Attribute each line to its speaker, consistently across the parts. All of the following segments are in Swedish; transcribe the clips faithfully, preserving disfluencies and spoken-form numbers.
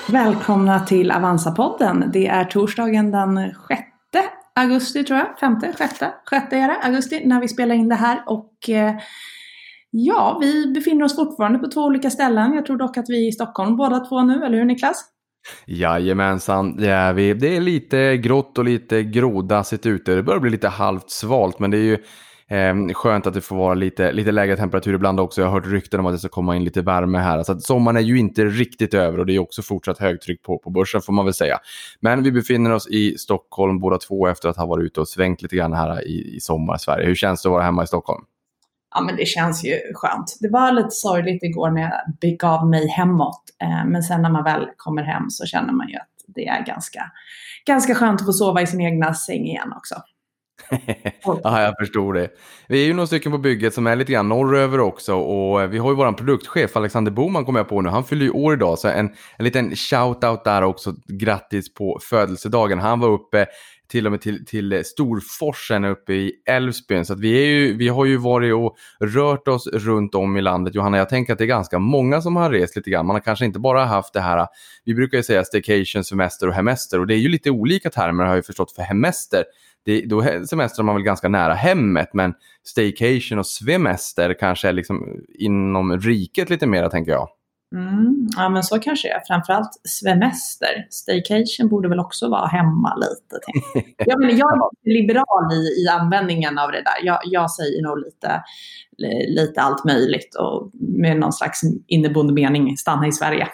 Speaker 1: Välkomna till Avanza-podden. Det är torsdagen den sjätte augusti tror jag. Femte, sjätte, sjätte är det, augusti när vi spelar in det här. Och eh, ja, vi befinner oss fortfarande på två olika ställen. Jag tror dock att vi är i Stockholm båda två nu, eller hur Niklas?
Speaker 2: Jajamensan, det är vi. Det är lite grått och lite grådassigt ute. Det börjar bli lite halvt svalt, men det är ju eh, skönt att det får vara lite, lite lägre temperatur ibland också. Jag har hört rykten om att det ska komma in lite värme här. Så att sommaren är ju inte riktigt över och det är också fortsatt högtryck på, på börsen får man väl säga. Men vi befinner oss i Stockholm båda två efter att ha varit ute och svängt lite grann här i, i sommar Sverige. Hur känns det att vara hemma i Stockholm?
Speaker 1: Ja, men det känns ju skönt. Det var lite sorgligt igår när jag begav mig hemåt. Men sen när man väl kommer hem så känner man ju att det är ganska, ganska skönt att få sova i sin egna säng igen också.
Speaker 2: Ja, jag förstår det. Vi är ju några stycken på bygget som är lite grann norröver också. Och vi har ju våran produktchef Alexander Boman kommer jag på nu. Han fyller ju år idag, så en, en liten shout-out där också. Grattis på födelsedagen. Han var uppe till och med till, till Storforsen uppe i Älvsbyn. Så att vi, är ju, vi har ju varit och rört oss runt om i landet. Johanna, jag tänker att det är ganska många som har rest lite grann. Man har kanske inte bara haft det här, vi brukar ju säga staycation, semester och hemester. Och det är ju lite olika termer har jag ju förstått för hemester. Det, då semestrar man väl ganska nära hemmet, men staycation och svemester kanske är liksom inom riket lite mer, tänker jag.
Speaker 1: Mm, ja, men så kanske det är. Framförallt svemester. Staycation borde väl också vara hemma lite. Jag, menar, jag är liberal i, i användningen av det där. Jag, jag säger nog lite, lite allt möjligt och med någon slags inneboende mening stanna i Sverige.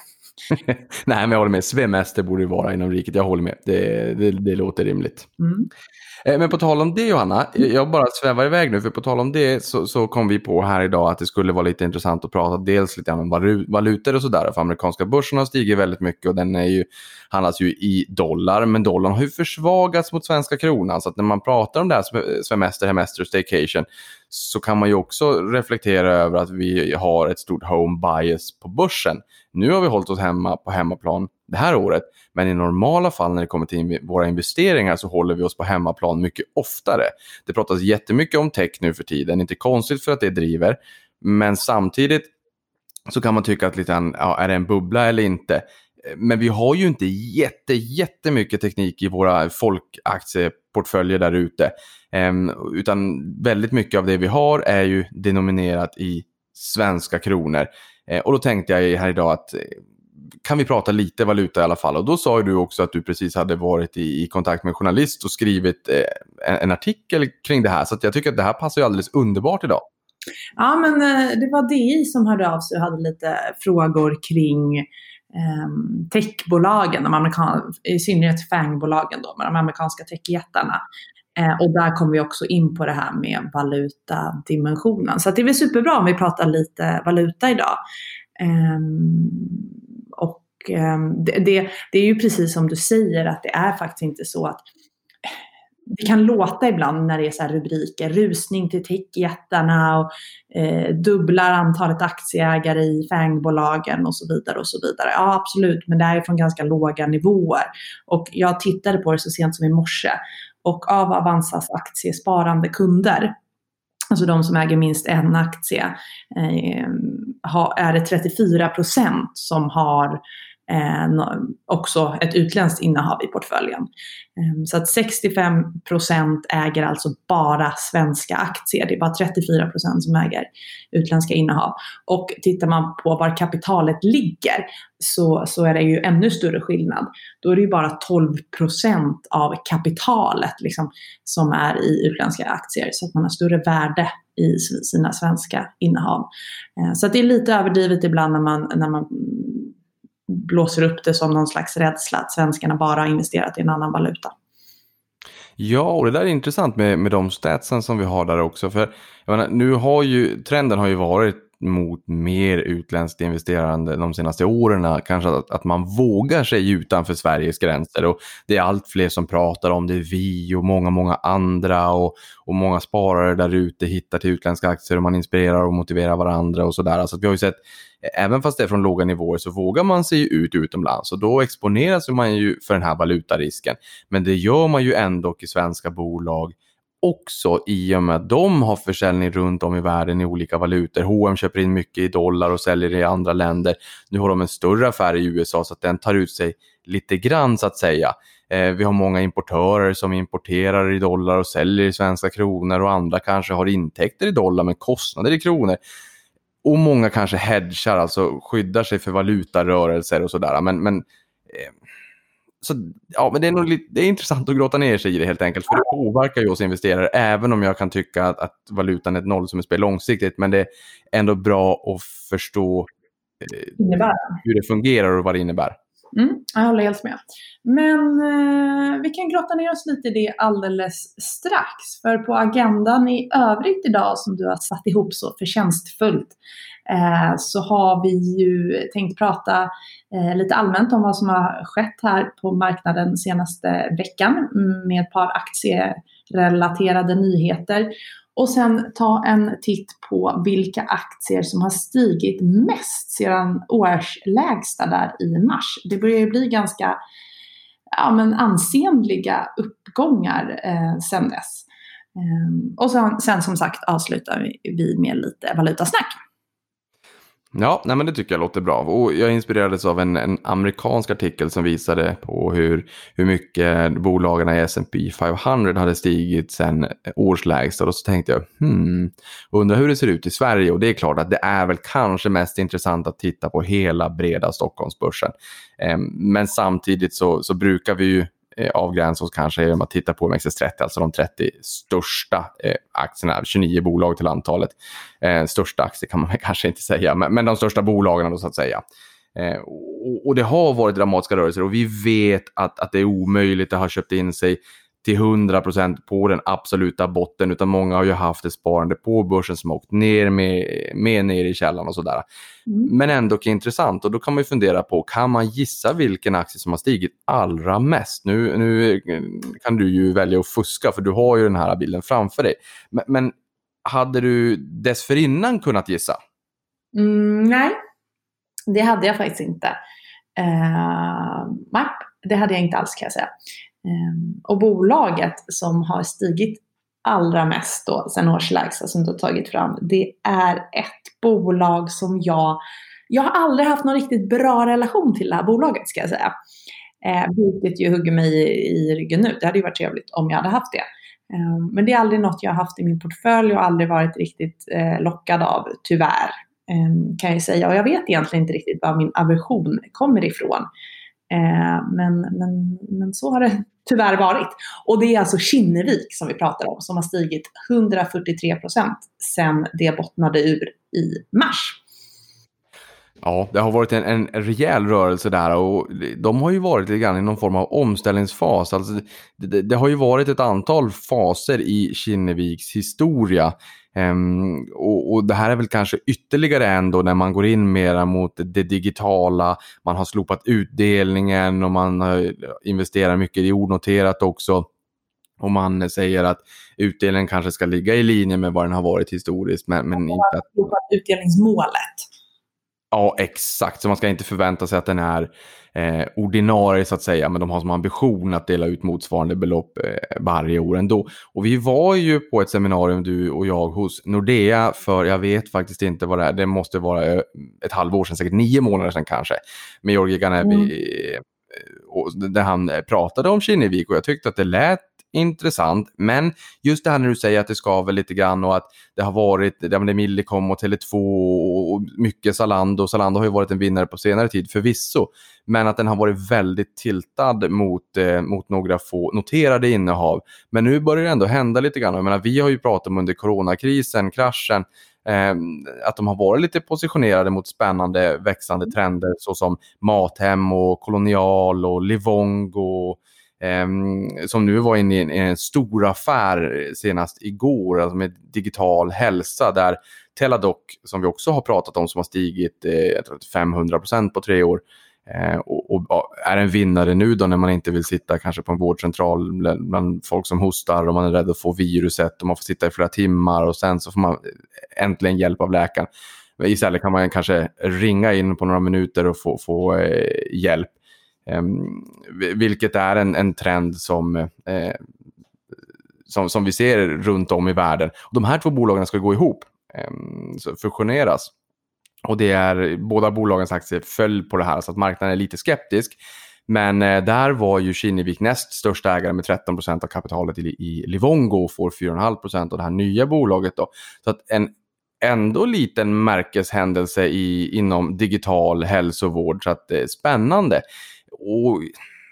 Speaker 2: Nej, men jag håller med. Svemester borde vara inom riket. Jag håller med. Det, det, det låter rimligt. Mm. Men på tal om det, Johanna, jag bara svävar iväg nu, för på tal om det så, så kom vi på här idag att det skulle vara lite intressant att prata dels lite om valutor och sådär. För amerikanska börsen har stigit väldigt mycket och den är ju, handlas ju i dollar, men dollarn har ju försvagats mot svenska kronan. Så att när man pratar om det här semester, hemester och staycation så kan man ju också reflektera över att vi har ett stort home bias på börsen. Nu har vi hållit oss hemma på hemmaplan det här året, men i normala fall när det kommer till våra investeringar så håller vi oss på hemmaplan mycket oftare. Det pratas jättemycket om tech nu för tiden, inte konstigt för att det driver, men samtidigt så kan man tycka att lite, ja, är det en bubbla eller inte? Men vi har ju inte jätte, jättemycket teknik i våra folkaktieportföljer där ute, um, utan väldigt mycket av det vi har är ju denominerat i svenska kronor. Uh, och då tänkte jag här idag att kan vi prata lite valuta i alla fall? Och då sa ju du också att du precis hade varit i, i kontakt med en journalist och skrivit eh, en, en artikel kring det här. Så att jag tycker att det här passar ju alldeles underbart idag.
Speaker 1: Ja, men eh, det var D I som hörde av sig och hade lite frågor kring eh, techbolagen, de amerikan- i synnerhet FANG-bolagen då, med de amerikanska techjättarna. Eh, och där kom vi också in på det här med valutadimensionen. Så att det är väl superbra om vi pratar lite valuta idag. Eh, Och det, det, det är ju precis som du säger att det är faktiskt inte så att det kan låta ibland när det är så här rubriker, rusning till techjättarna och eh, dubblar antalet aktieägare i FANG-bolagen och så vidare och så vidare. Ja, absolut, men det är från ganska låga nivåer. Och jag tittade på det så sent som i morse och av Avanzas aktiesparande kunder, alltså de som äger minst en aktie, eh, ha, är det trettiofyra procent som har eh, också ett utländskt innehav i portföljen. Eh, så att sextiofem procent äger alltså bara svenska aktier. Det är bara trettiofyra procent som äger utländska innehav. Och tittar man på var kapitalet ligger så, så är det ju ännu större skillnad. Då är det ju bara tolv procent av kapitalet liksom, som är i utländska aktier. Så att man har större värde i sina svenska innehav. Så att det är lite överdrivet ibland när man, när man blåser upp det som någon slags rädsla att svenskarna bara har investerat i en annan valuta.
Speaker 2: Ja, och det där är intressant med, med de statsen som vi har där också. För jag menar, nu har ju, trenden har ju varit mot mer utländskt investerande de senaste åren. Kanske att, att man vågar sig utanför Sveriges gränser. Och det är allt fler som pratar om det. Vi och många, många andra. Och, och många sparare där ute hittar till utländska aktier. Och man inspirerar och motiverar varandra och sådär. Alltså vi har ju sett, även fast det är från låga nivåer så vågar man sig ut utomlands. Och då exponeras man ju för den här valutarisken. Men det gör man ju ändå i svenska bolag. också i och med att de har försäljning runt om i världen i olika valutor. H och M köper in mycket i dollar och säljer i andra länder. Nu har de en större affär i U S A så att den tar ut sig lite grann så att säga. Eh, vi har många importörer som importerar i dollar och säljer i svenska kronor, och andra kanske har intäkter i dollar men kostnader i kronor. Och många kanske hedgar, alltså skyddar sig för valutarörelser och sådär. Men, men, eh, så, ja, men det är nog lite, det är intressant att gråta ner sig i det helt enkelt. För det påverkar ju oss investerare, även om jag kan tycka att, att valutan är ett noll som är spel långsiktigt. Men det är ändå bra att förstå eh, hur det fungerar och vad det innebär.
Speaker 1: Mm, jag håller helt med. Men eh, vi kan grotta ner oss lite i det alldeles strax. För på agendan i övrigt idag som du har satt ihop så förtjänstfullt eh, så har vi ju tänkt prata eh, lite allmänt om vad som har skett här på marknaden senaste veckan med ett par aktierelaterade nyheter. Och sen ta en titt på vilka aktier som har stigit mest sedan årslägsta där i mars. Det börjar ju bli ganska ja, men ansenliga uppgångar eh, sedan dess. Eh, och sen, sen som sagt avslutar vi med lite valutasnack.
Speaker 2: Ja, nej men det tycker jag låter bra. Och jag inspirerades av en, en amerikansk artikel som visade på hur, hur mycket bolagen i S and P femhundra hade stigit sedan årslägsta. Och så tänkte jag, hmm, undrar hur det ser ut i Sverige. Och det är klart att det är väl kanske mest intressant att titta på hela breda Stockholmsbörsen. Eh, men samtidigt så, så brukar vi ju avgränsa oss kanske genom att titta på M X S trettio, alltså de trettio största eh, aktierna, tjugonio bolag till antalet. Eh, största aktier kan man kanske inte säga, men, men de största bolagen då så att säga. Eh, och, och det har varit dramatiska rörelser, och vi vet att, att det är omöjligt att ha köpt in sig till hundra procent på den absoluta botten, utan många har ju haft ett sparande på börsen som har åkt ner med, med ner i källan och sådär. Mm. Men ändå intressant, och då kan man ju fundera på, kan man gissa vilken aktie som har stigit allra mest? Nu, nu kan du ju välja att fuska, för du har ju den här bilden framför dig. Men, men hade du dessförinnan kunnat gissa?
Speaker 1: Mm, nej, det hade jag faktiskt inte. Uh, nej, det hade jag inte alls kan jag säga. Um, och bolaget som har stigit allra mest då sen årslägsta som du har tagit fram, det är ett bolag som jag jag har aldrig haft någon riktigt bra relation till det här bolaget ska jag säga. Eh, vilket ju hugger mig i, i ryggen nu. Det hade ju varit trevligt om jag hade haft det. Eh, men det är aldrig något jag har haft i min portfölj och aldrig varit riktigt eh, lockad av, tyvärr. Eh, kan jag säga. Och jag vet egentligen inte riktigt var min aversion kommer ifrån. Eh, men, men, men så har det tyvärr varit. Och det är alltså Kinnevik som vi pratar om, som har stigit hundrafyrtiotre procent sedan det bottnade ur i mars.
Speaker 2: Ja, det har varit en, en rejäl rörelse där, och de har ju varit lite grann i någon form av omställningsfas. Alltså det, det, det har ju varit ett antal faser i Kinneviks historia. Um, och, och det här är väl kanske ytterligare ändå när man går in mera mot det digitala. Man har slopat utdelningen och man har investerat mycket i onoterat också. Och man säger att utdelningen kanske ska ligga i linje med vad den har varit historiskt. Men, men inte att...
Speaker 1: slopat utdelningsmålet.
Speaker 2: Ja, exakt. Så man ska inte förvänta sig att den är eh, ordinarie så att säga. Men de har som ambition att dela ut motsvarande belopp eh, varje år ändå. Och vi var ju på ett seminarium, du och jag, hos Nordea för, jag vet faktiskt inte vad det är. Det måste vara ett halvår sedan, säkert nio månader sedan kanske. Med Jorge Ganevi. Mm. Och där han pratade om Kinnevik, och jag tyckte att det lät intressant, men just det här när du säger att det skaver lite grann och att det har varit, det är Millicom och Tele två och mycket Zalando. Zalando har ju varit en vinnare på senare tid förvisso, men att den har varit väldigt tiltad mot, eh, mot några få noterade innehav. Men nu börjar det ändå hända lite grann. Jag menar, vi har ju pratat om under coronakrisen, kraschen, eh, att de har varit lite positionerade mot spännande växande trender såsom Mathem och Kolonial och Livongo. Um, som nu var inne i en, i en stor affär senast igår, alltså med digital hälsa, där Teladoc, som vi också har pratat om, som har stigit eh, jag tror femhundra procent på tre år eh, och, och är en vinnare nu då när man inte vill sitta kanske på en vårdcentral bland folk som hostar och man är rädd att få viruset och man får sitta i flera timmar och sen så får man äntligen hjälp av läkaren. Istället kan man kanske ringa in på några minuter och få, få eh, hjälp. Um, vilket är en, en trend som, eh, som, som vi ser runt om i världen. Och de här två bolagen ska gå ihop, eh, så fusioneras. Och det är, båda bolagens aktier föll på det här, så att marknaden är lite skeptisk. Men eh, där var ju Kinnevik näst största ägare med tretton procent av kapitalet i, i Livongo och får fyra komma fem procent av det här nya bolaget då. Så att en ändå liten märkeshändelse i, inom digital hälsovård, så att det är spännande. Och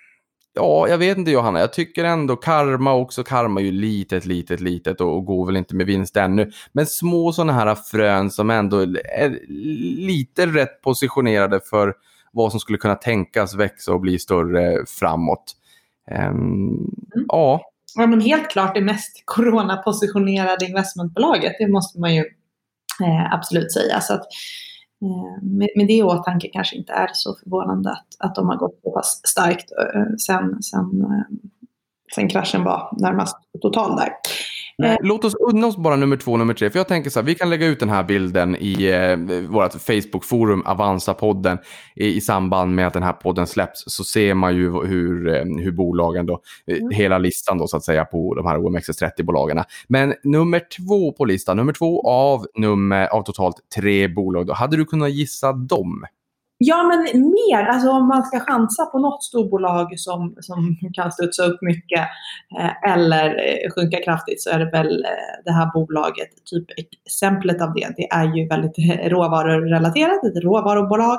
Speaker 2: ja, jag vet inte Johanna, jag tycker ändå Karma också, Karma är ju litet, litet, litet och, och går väl inte med vinst ännu. Men små sådana här frön som ändå är lite rätt positionerade för vad som skulle kunna tänkas växa och bli större framåt. Um, mm. Ja.
Speaker 1: Ja, men helt klart det mest coronapositionerade investmentbolaget, det måste man ju eh, absolut säga. Så att eh, med, med det i åtanke kanske inte är så förvånande att, att de har gått så pass starkt eh, sen, sen, eh, sen kraschen var närmast total där.
Speaker 2: Nej, låt oss unna oss bara nummer två och nummer tre. För jag tänker så här, vi kan lägga ut den här bilden i eh, vårt Facebook-forum Avanza-podden i, i samband med att den här podden släpps. Så ser man ju hur, eh, hur bolagen då, mm. hela listan då så att säga på de här O M X S trettio-bolagen. Men nummer två på listan, nummer två av, nummer, av totalt tre bolag då. Hade du kunnat gissa dem?
Speaker 1: Ja, men mer. Alltså om man ska chansa på något storbolag som, som kan studsa upp mycket eh, eller eh, sjunka kraftigt, så är det väl eh, det här bolaget. Typ exemplet av det, det är ju väldigt råvarurelaterat. Ett råvarubolag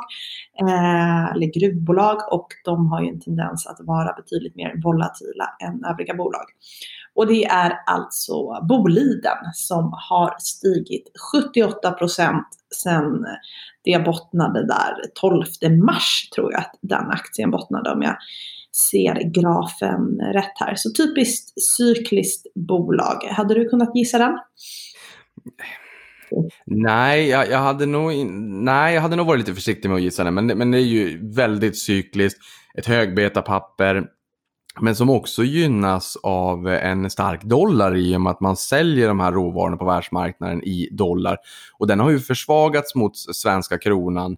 Speaker 1: eh, eller gruvbolag, och de har ju en tendens att vara betydligt mer volatila än övriga bolag. Och det är alltså Boliden som har stigit sjuttioåtta procent sedan det bottnade där tolfte mars, tror jag att den aktien bottnade, om jag ser grafen rätt här. Så typiskt cykliskt bolag. Hade du kunnat gissa den?
Speaker 2: Nej, jag, jag hade nog in, nej, jag hade nog varit lite försiktig med att gissa den, men, men det är ju väldigt cykliskt, ett högbetapapper. Men som också gynnas av en stark dollar i och med att man säljer de här råvarorna på världsmarknaden i dollar. Och den har ju försvagats mot svenska kronan.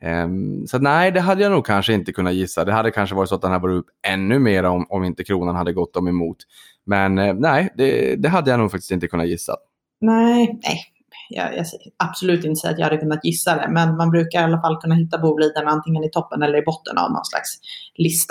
Speaker 2: Så nej, det hade jag nog kanske inte kunnat gissa. Det hade kanske varit så att den här var upp ännu mer om, om inte kronan hade gått dem emot. Men nej, det, det hade jag nog faktiskt inte kunnat gissa.
Speaker 1: Nej, nej. Jag, jag absolut inte säga att jag hade kunnat gissa det, men man brukar i alla fall kunna hitta Boliden antingen i toppen eller i botten av någon slags lista.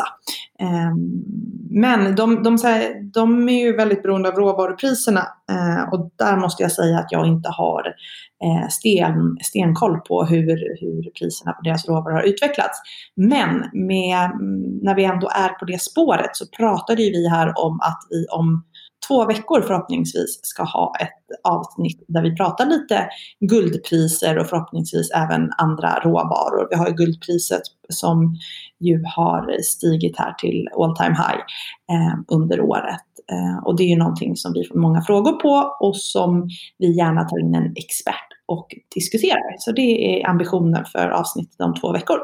Speaker 1: Um, men de, de, de, de är ju väldigt beroende av råvarupriserna, uh, och där måste jag säga att jag inte har uh, sten, stenkoll på hur, hur priserna på deras råvaror har utvecklats. Men med, när vi ändå är på det spåret, så pratade ju vi här om att vi om två veckor förhoppningsvis ska ha ett avsnitt där vi pratar lite guldpriser och förhoppningsvis även andra råvaror. Vi har ju guldpriset som ju har stigit här till all time high eh, under året. Eh, och det är ju någonting som vi får många frågor på och som vi gärna tar in en expert och diskuterar. Så det är ambitionen för avsnittet om två veckor.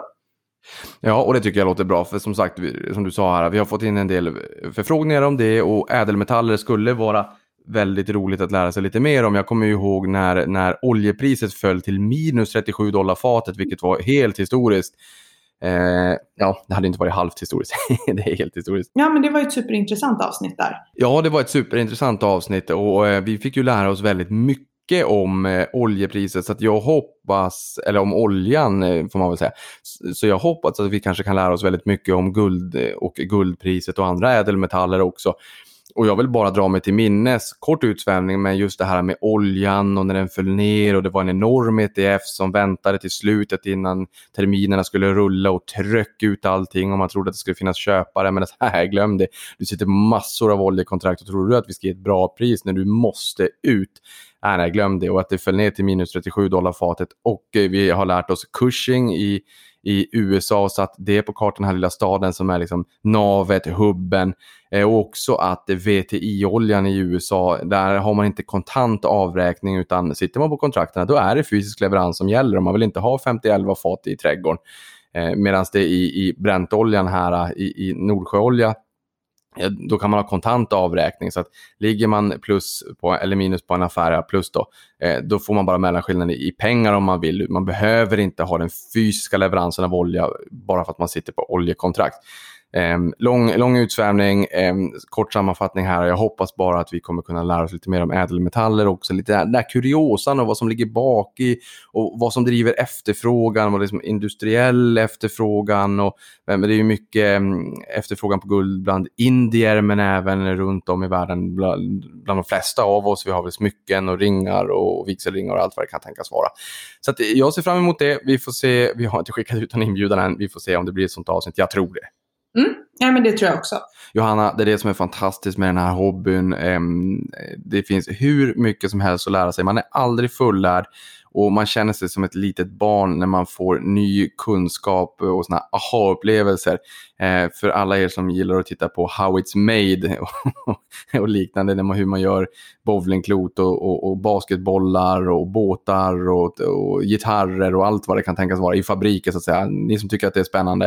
Speaker 2: Ja, och det tycker jag låter bra, för som sagt, som du sa här, vi har fått in en del förfrågningar om det, och ädelmetaller skulle vara väldigt roligt att lära sig lite mer om. Jag kommer ju ihåg när, när oljepriset föll till minus trettiosju dollar fatet, vilket var helt historiskt. Eh, ja, det hade inte varit halvt historiskt. Det är helt historiskt.
Speaker 1: Ja, men det var ett superintressant avsnitt där.
Speaker 2: Ja, det var ett superintressant avsnitt, och eh, vi fick ju lära oss väldigt mycket om eh, oljepriset, så att jag hoppas, eller om oljan eh, får man väl säga, så, så jag hoppas att vi kanske kan lära oss väldigt mycket om guld och guldpriset och andra ädelmetaller också. Och jag vill bara dra mig till minnes, kort utsvävning, men just det här med oljan och när den föll ner och det var en enorm E T F som väntade till slutet innan terminerna skulle rulla och tryck ut allting, och man trodde att det skulle finnas köpare, men det här, glöm det. Du sitter på massor av oljekontrakt och tror du att vi ska ge ett bra pris när du måste ut. Nej, nej, glöm det. Och att det föll ner till minus trettiosju dollar fatet, och vi har lärt oss Cushing i i U S A, så att det är på kartan, den här lilla staden som är liksom navet, hubben, eh, och också att V T I-oljan i U S A, där har man inte kontant avräkning, utan sitter man på kontrakterna, då är det fysisk leverans som gäller, och man vill inte ha femtio elva fat i trädgården, eh, medan det i, i bräntoljan här, i, i Nordsjöolja, då kan man ha kontant avräkning, så att ligger man plus på, eller minus på en affär plus då, eh, då får man bara mellanskillnaden i, i pengar om man vill. Man behöver inte ha den fysiska leveransen av olja bara för att man sitter på oljekontrakt. Eh, lång, lång utsvävning, eh, kort sammanfattning här. Jag hoppas bara att vi kommer kunna lära oss lite mer om ädelmetaller också. Lite där, där kuriosan och vad som ligger bak i och vad som driver efterfrågan, vad liksom industriell efterfrågan. Och, men det är ju mycket efterfrågan på guld bland indier men även runt om i världen bland, bland de flesta av oss. Vi har väl smycken och ringar och vigselringar och allt vad det kan tänkas vara. Så att jag ser fram emot det. Vi får se, vi har inte skickat ut en inbjudan än. Vi får se om det blir ett sånt avsnitt. Jag tror det.
Speaker 1: Mm, ja, men det tror jag också.
Speaker 2: Johanna, det är det som är fantastiskt med den här hobbyn. Det finns hur mycket som helst att lära sig. Man är aldrig fullärd och man känner sig som ett litet barn när man får ny kunskap och såna aha-upplevelser. För alla er som gillar att titta på How It's Made och liknande, när man, hur man gör bowlingklot och, och, och basketbollar och båtar och, och gitarrer och allt vad det kan tänkas vara i fabriker så att säga. Ni som tycker att det är spännande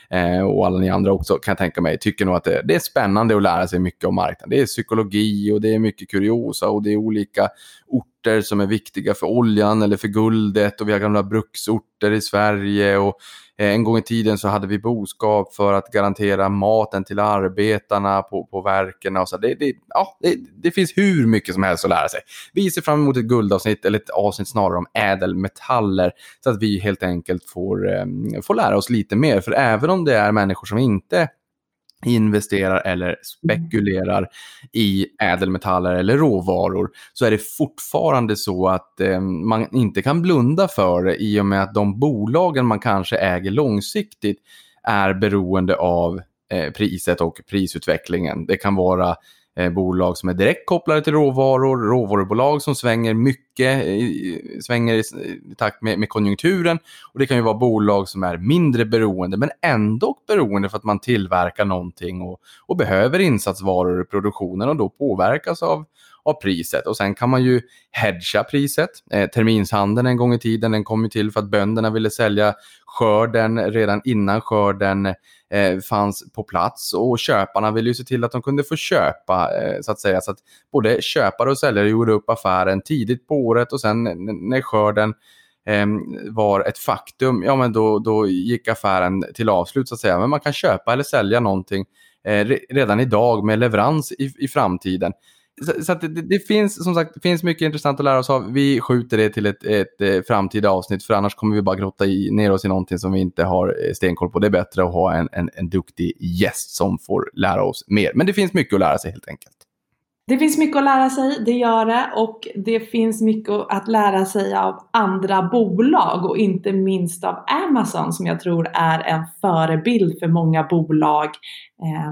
Speaker 2: och alla ni andra också kan jag tänka mig tycker nog att det, det är spännande att lära sig mycket om marknaden. Det är psykologi och det är mycket kuriosa och det är olika orter som är viktiga för oljan eller för guldet och vi har gamla bruksorter i Sverige och en gång i tiden så hade vi boskap för att garantera maten till arbetarna på, på verken. Och så. Det, det, ja, det, det finns hur mycket som helst att lära sig. Vi ser fram emot ett guldavsnitt eller ett avsnitt snarare om ädelmetaller så att vi helt enkelt får, um, får lära oss lite mer. För även om det är människor som inte investerar eller spekulerar i ädelmetaller eller råvaror så är det fortfarande så att eh, man inte kan blunda för det i och med att de bolagen man kanske äger långsiktigt är beroende av eh, priset och prisutvecklingen. Det kan vara eh, bolag som är direkt kopplade till råvaror, råvarubolag som svänger mycket i, svänger i, i takt med, med konjunkturen och det kan ju vara bolag som är mindre beroende men ändå beroende för att man tillverkar någonting och, och behöver insatsvaror i produktionen och då påverkas av, av priset. Och sen kan man ju hedga priset. Eh, terminshandeln en gång i tiden den kom ju till för att bönderna ville sälja skörden redan innan skörden eh, fanns på plats och köparna ville ju se till att de kunde få köpa eh, så att säga så att både köpare och säljare gjorde upp affären tidigt på året och sen när skörden eh, var ett faktum, ja men då, då gick affären till avslut så att säga. Men man kan köpa eller sälja någonting eh, redan idag med leverans i, i framtiden. Så, så att det, det finns som sagt det finns mycket intressant att lära oss av. Vi skjuter det till ett, ett, ett framtida avsnitt för annars kommer vi bara grotta i, ner oss i någonting som vi inte har stenkoll på. Det är bättre att ha en, en, en duktig gäst som får lära oss mer. Men det finns mycket att lära sig helt enkelt.
Speaker 1: Det finns mycket att lära sig, det gör det. Och det finns mycket att lära sig av andra bolag och inte minst av Amazon som jag tror är en förebild för många bolag eh,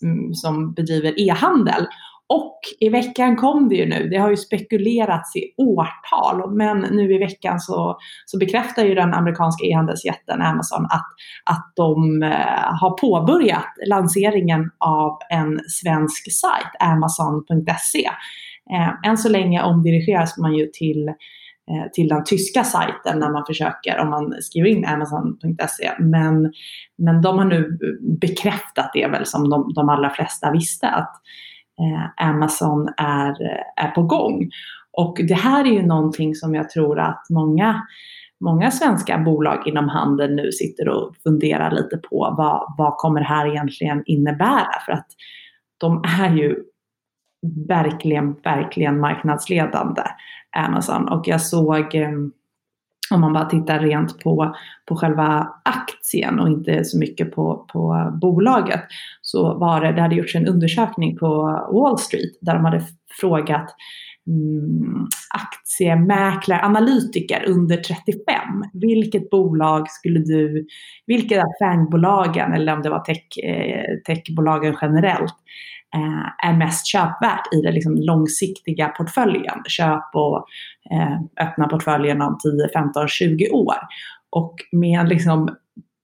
Speaker 1: som bedriver e-handel. Och i veckan kom det ju nu, det har ju spekulerats i årtal, men nu i veckan så, så bekräftar ju den amerikanska e-handelsjätten Amazon att, att de eh, har påbörjat lanseringen av en svensk sajt, amazon punkt se. Eh, än så länge omdirigeras man ju till, eh, till den tyska sajten när man försöker, om man skriver in amazon punkt se, men, men de har nu bekräftat det väl som de, de allra flesta visste att Eh, Amazon är, är på gång. Och det här är ju någonting som jag tror att många, många svenska bolag inom handeln nu sitter och funderar lite på. Vad, vad kommer det här egentligen innebära? För att de är ju verkligen, verkligen marknadsledande, Amazon. Och jag såg, eh, om man bara tittar rent på, på själva aktien och inte så mycket på, på bolaget, så var det, det hade gjorts en undersökning på Wall Street där de hade frågat mm, aktiemäklare, analytiker under trettiofem. Vilket bolag skulle du, vilka är fangbolagen eller om det var tech, eh, techbolagen generellt eh, är mest köpvärt i den liksom långsiktiga portföljen. Köp och eh, öppna portföljen om tio, femton, tjugo år. Och med en liksom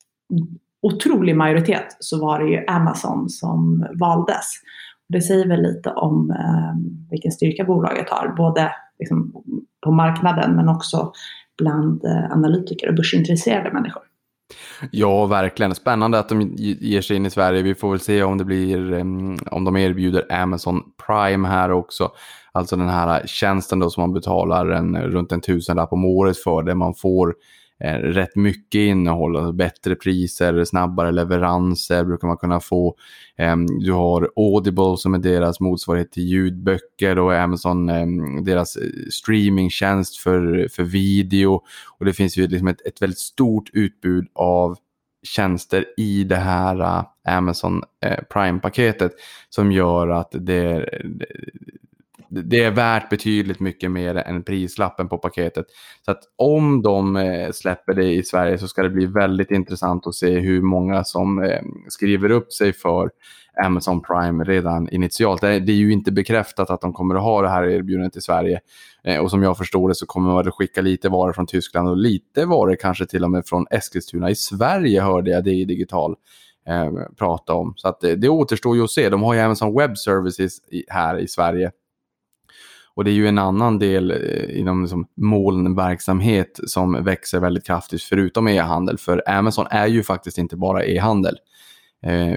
Speaker 1: otrolig majoritet så var det ju Amazon som valdes. Det säger väl lite om eh, vilken styrka bolaget har, både liksom på marknaden men också bland eh, analytiker och börsintresserade människor.
Speaker 2: Ja, verkligen. Spännande att de ger sig in i Sverige. Vi får väl se om det blir, om de erbjuder Amazon Prime här också. Alltså den här tjänsten då som man betalar en, runt en tusenlapp om året för, där man får eh, rätt mycket innehåll, alltså bättre priser, snabbare leveranser brukar man kunna få. Eh, du har Audible som är deras motsvarighet till ljudböcker och Amazon eh, deras streamingtjänst för, för video, och det finns ju liksom ett, ett väldigt stort utbud av tjänster i det här uh, Amazon uh, Prime-paketet som gör att det, det, det är värt betydligt mycket mer än prislappen på paketet. Så att om de uh, släpper det i Sverige så ska det bli väldigt intressant att se hur många som uh, skriver upp sig för Amazon Prime redan initialt. Det är, det är ju inte bekräftat att de kommer att ha det här erbjudandet i Sverige. Eh, och som jag förstår det så kommer man att skicka lite varor från Tyskland och lite varor kanske till och med från Eskilstuna. I Sverige hörde jag det i digital eh, prata om. Så att det, det återstår ju att se. De har ju Amazon Web Services i, här i Sverige. Och det är ju en annan del eh, inom liksom, molnverksamhet som växer väldigt kraftigt förutom e-handel. För Amazon är ju faktiskt inte bara e-handel. Eh,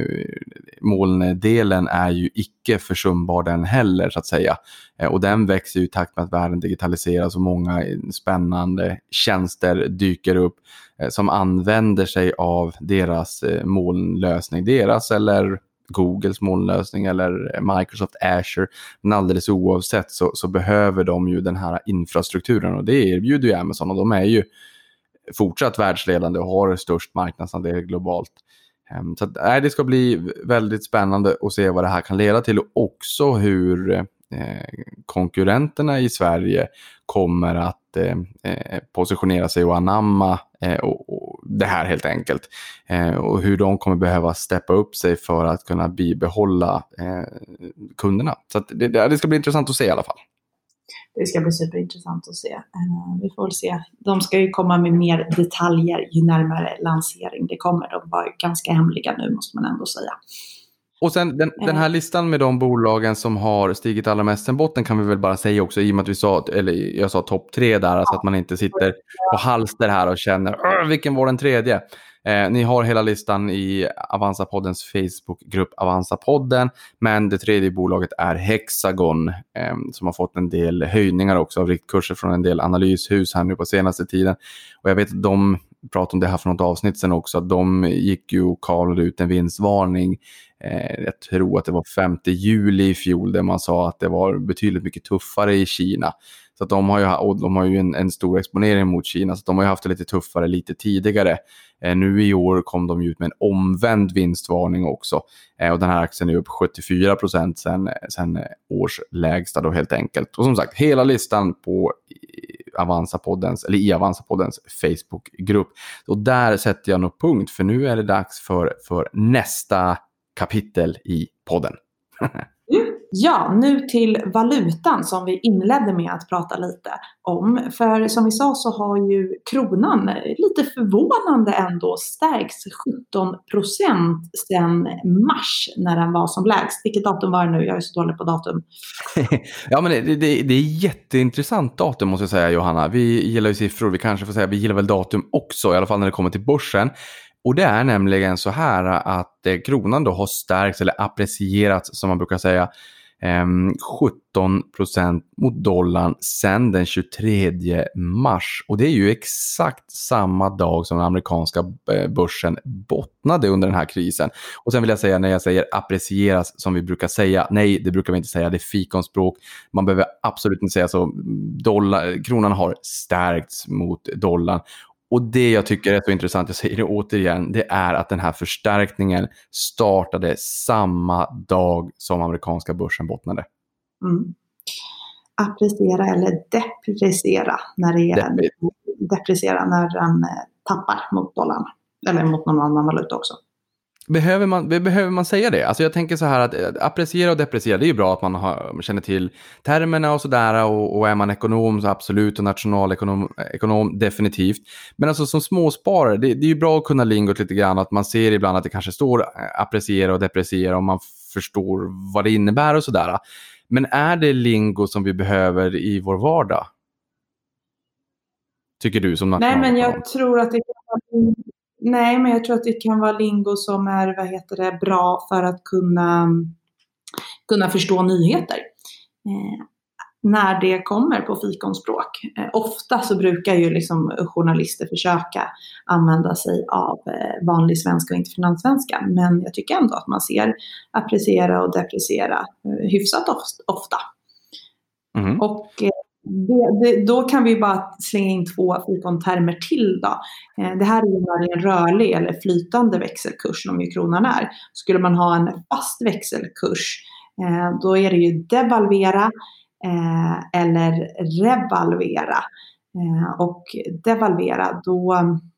Speaker 2: molndelen är ju icke försumbar den heller så att säga, eh, och den växer ju i takt med att världen digitaliseras och många spännande tjänster dyker upp eh, som använder sig av deras eh, molnlösning, deras eller Googles molnlösning eller Microsoft Azure, men alldeles oavsett så, så behöver de ju den här infrastrukturen, och det erbjuder ju Amazon, och de är ju fortsatt världsledande och har störst marknadsandel globalt. Så att, nej, det ska bli väldigt spännande att se vad det här kan leda till, och också hur eh, konkurrenterna i Sverige kommer att eh, positionera sig och anamma eh, och, och det här helt enkelt. Eh, och hur de kommer behöva steppa upp sig för att kunna bibehålla eh, kunderna. Så att det, det ska bli intressant att se i alla fall.
Speaker 1: Det ska bli superintressant att se. Vi får väl se. De ska ju komma med mer detaljer ju närmare lansering det kommer. De var ju ganska hemliga nu, måste man ändå säga.
Speaker 2: Och sen den, den här listan med de bolagen som har stigit allra mest sen botten kan vi väl bara säga också, i och med att vi sa, eller jag sa topp tre där, ja. Så att man inte sitter på halster här och känner vilken var den tredje. Eh, ni har hela listan i Avanza-poddens Facebookgrupp Avanza-podden, men det tredje bolaget är Hexagon eh, som har fått en del höjningar också av riktkurser från en del analyshus här nu på senaste tiden. Och jag vet att de pratade om det här för något avsnitt sen också, att de gick ju och kallade ut en vinstvarning. Eh, jag tror att det var femte juli i fjol där man sa att det var betydligt mycket tuffare i Kina. Så att de har ju, och de har ju en, en stor exponering mot Kina, så de har ju haft det lite tuffare lite tidigare. Eh, nu i år kom de ut med en omvänd vinstvarning också. Eh, och den här aktien är upp sjuttiofyra procent sen, sen årslägsta då helt enkelt. Och som sagt, hela listan på Avanza-poddens, eller i Avanza-poddens Facebookgrupp. Och där sätter jag nog punkt, för nu är det dags för, för nästa kapitel i podden.
Speaker 1: Ja, nu till valutan som vi inledde med att prata lite om. För som vi sa så har ju kronan lite förvånande ändå stärkts sjutton procent sedan mars när den var som lägst. Vilket datum var det nu? Jag är så dålig på datum.
Speaker 2: Ja, men det, det, det är jätteintressant datum måste jag säga, Johanna. Vi gillar ju siffror, vi kanske får säga vi gillar väl datum också, i alla fall när det kommer till börsen. Och det är nämligen så här att eh, kronan då har stärkts eller apprecierats som man brukar säga eh, sjutton procent mot dollarn sedan den tjugotredje mars. Och det är ju exakt samma dag som den amerikanska börsen bottnade under den här krisen. Och sen vill jag säga, när jag säger apprecieras som vi brukar säga, nej det brukar vi inte säga, det är fikonspråk. Man behöver absolut inte säga så. Dollar, kronan har stärkts mot dollarn. Och det jag tycker är så intressant, jag säger det återigen, det är att den här förstärkningen startade samma dag som amerikanska börsen bottnade.
Speaker 1: Mm. Appreciera eller depreciera när det är Depre- depreciera när den tappar mot dollarn. Eller mot någon annan valuta också.
Speaker 2: Behöver man, behöver man säga det? Alltså jag tänker så här att appreciera och depreciera, det är ju bra att man har, känner till termerna och sådär, och, och är man ekonom så absolut, och nationalekonom ekonom, definitivt. Men alltså som småsparare, det, det är ju bra att kunna lingot lite grann, att man ser ibland att det kanske står appreciera och depreciera och man förstår vad det innebär och sådär. Men är det lingo som vi behöver i vår vardag? Tycker du som nationalekonom?
Speaker 1: Nej, men jag tror att det kan Nej, men jag tror att det kan vara lingo som är, vad heter det, bra för att kunna, kunna förstå nyheter. Eh, när det kommer på fikonspråk. Eh, ofta så brukar ju liksom journalister försöka använda sig av eh, vanlig svenska och inte finanssvenska. Men jag tycker ändå att man ser appreciera och depreciera eh, hyfsat ofta. Mm. Och eh, det, det, då kan vi bara slänga in två fikontermer till då. Eh, det här är ju en rörlig eller flytande växelkurs som ju kronan är. Skulle man ha en fast växelkurs eh, då är det ju devalvera Eh, eller revalvera. Eh, och devalvera, då,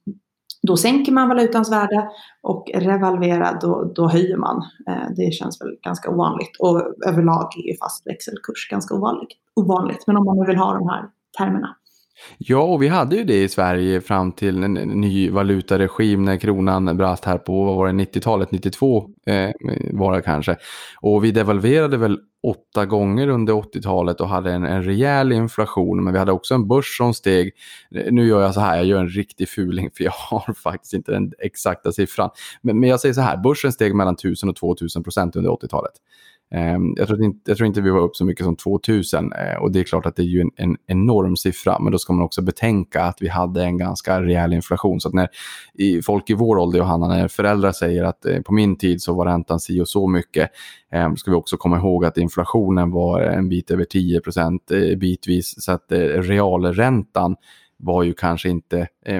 Speaker 1: då sänker man valutans värde, och revalvera, då, då höjer man. Eh, det känns väl ganska ovanligt. Och överlag är ju fast växelkurs ganska ovanligt. ovanligt. Men om man vill ha de här termerna.
Speaker 2: Ja, och vi hade ju det i Sverige fram till en ny valutaregim när kronan brast här på, vad var det, nittiotalet, nittiotvå eh, var det kanske. Och vi devalverade väl åtta gånger under åttiotalet och hade en, en rejäl inflation, men vi hade också en börs som steg. Nu gör jag så här, jag gör en riktig fuling för jag har faktiskt inte den exakta siffran. Men, men jag säger så här, börsen steg mellan tusen och tvåtusen procent under åttiotalet. Jag tror, inte, jag tror inte vi var upp så mycket som tvåtusen, och det är klart att det är ju en, en enorm siffra, men då ska man också betänka att vi hade en ganska rejäl inflation. Så att när i, folk i vår ålder, Johanna, när föräldrar säger att eh, på min tid så var räntan si och så mycket, eh, ska vi också komma ihåg att inflationen var en bit över tio procent eh, bitvis, så att eh, realräntan var ju kanske inte, eh,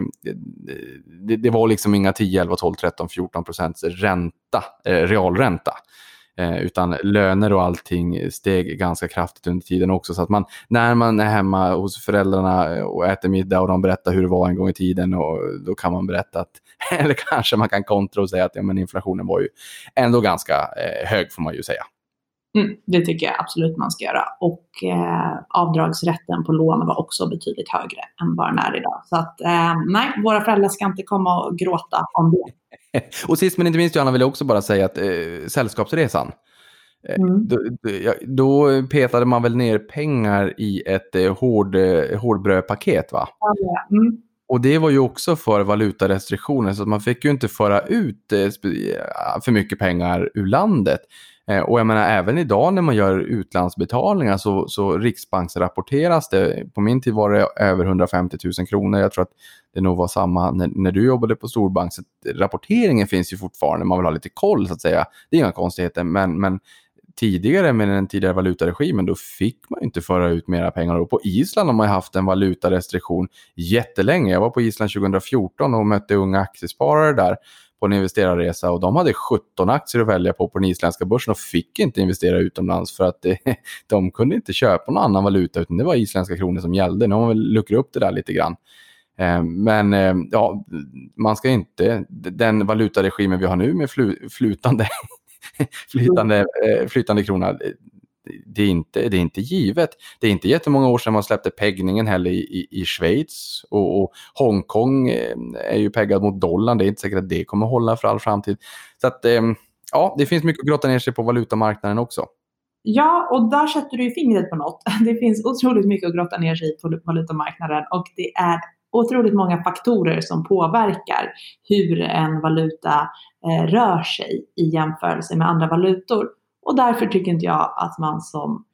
Speaker 2: det, det var liksom inga tio, elva, tolv, tretton, fjorton procents ränta, eh, realränta. Eh, utan löner och allting steg ganska kraftigt under tiden också. Så att man, när man är hemma hos föräldrarna och äter middag och de berättar hur det var en gång i tiden, och då kan man berätta att, eller kanske man kan kontra och säga att ja, men inflationen var ju ändå ganska eh, hög, får man ju säga.
Speaker 1: Mm, det tycker jag absolut man ska göra. Och eh, avdragsrätten på lån var också betydligt högre än vad den är idag. Så att eh, nej, våra föräldrar ska inte komma och gråta om det.
Speaker 2: Och sist men inte minst, Johanna, vill jag också bara säga att eh, sällskapsresan, mm. då, då petade man väl ner pengar i ett eh, hård, eh, hårdbrödpaket, va? Mm. Och det var ju också för valutarestriktioner, så att man fick ju inte föra ut eh, för mycket pengar ur landet. Eh, och jag menar, även idag när man gör utlandsbetalningar så, så riksbanksrapporteras det. På min tid var det över hundrafemtio tusen kronor. Jag tror att det nog var samma när, när du jobbade på storbank. Så rapporteringen finns ju fortfarande, man vill ha lite koll så att säga. Det är inga konstigheter, men, men tidigare med den tidigare valutaregimen, då fick man inte föra ut mera pengar. Och på Island har man haft en valutarestriktion jättelänge. Jag var på Island tjugohundrafjorton och mötte unga aktiesparare där på en investerarresa, och de hade sjutton aktier att välja på på den isländska börsen och fick inte investera utomlands för att det, de kunde inte köpa någon annan valuta, utan det var isländska kronor som gällde. Nu har man väl luckrat upp det där lite grann. Men ja, man ska inte, den valutaregimen vi har nu med flu, flutande flytande, flytande krona, det är, inte, det är inte givet. Det är inte jättemånga år sedan man släppte peggningen heller i, i, i Schweiz, och, och Hongkong är ju peggad mot dollarn. Det är inte säkert att det kommer hålla för all framtid. Så att ja, det finns mycket att grotta ner sig på valutamarknaden också.
Speaker 1: Ja, och där sätter du ju fingret på något. Det finns otroligt mycket att grotta ner sig på valutamarknaden, och det är otroligt många faktorer som påverkar hur en valuta eh, rör sig i jämförelse med andra valutor. Och därför tycker inte jag att man som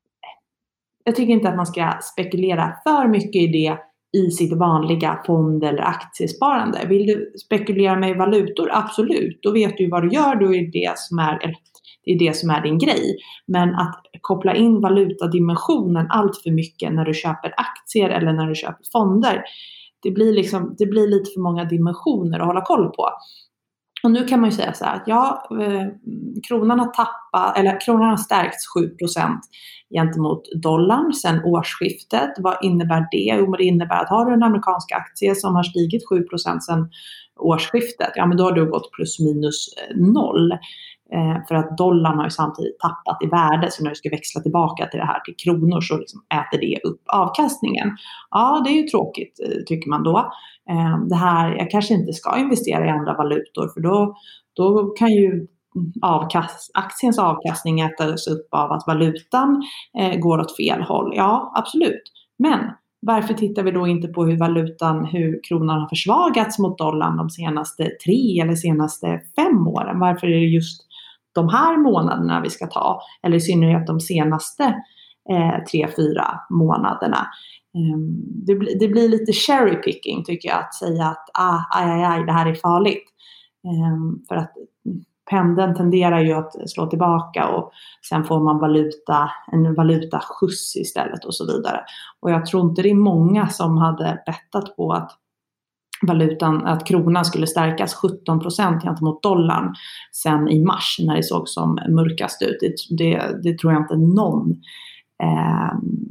Speaker 1: jag tycker inte att man ska spekulera för mycket i det i sitt vanliga fond- eller aktiesparande. Vill du spekulera med valutor? Absolut. Då vet du vad du gör. Då är det som är, det är det som är din grej. Men att koppla in valutadimensionen allt för mycket när du köper aktier eller när du köper fonder, det blir, liksom, det blir lite för många dimensioner att hålla koll på. Och nu kan man ju säga så här att ja, eh, kronan har tappat, eller kronan har stärkts sju procent gentemot dollarn sedan årsskiftet. Vad innebär det? Jo, men det innebär att har du en amerikansk aktie som har stigit sju procent sedan årsskiftet, ja men då har du gått plus minus noll. Eh, för att dollarn har ju samtidigt tappat i värde, så när du ska växla tillbaka till det här till kronor så liksom äter det upp avkastningen. Ja, det är ju tråkigt tycker man då. Eh, det här, jag kanske inte ska investera i andra valutor, för då, då kan ju avkast, aktiens avkastning ätas upp av att valutan eh, går åt fel håll. Ja, absolut. Men varför tittar vi då inte på hur valutan, hur kronan har försvagats mot dollarn de senaste tre eller senaste fem åren? Varför är det just de här månaderna vi ska ta, eller i synnerhet de senaste eh, tre, fyra månaderna. Eh, det, bli, det blir lite cherry picking tycker jag att säga att ah, aj, aj, aj, det här är farligt. Eh, för att pendeln tenderar ju att slå tillbaka och sen får man valuta, en valutaskjuts istället och så vidare. Och jag tror inte det är många som hade bettat på att valutan, att kronan skulle stärkas sjutton procent gentemot dollarn sen i mars när det såg som mörkast ut. Det, det, det tror jag inte någon eh,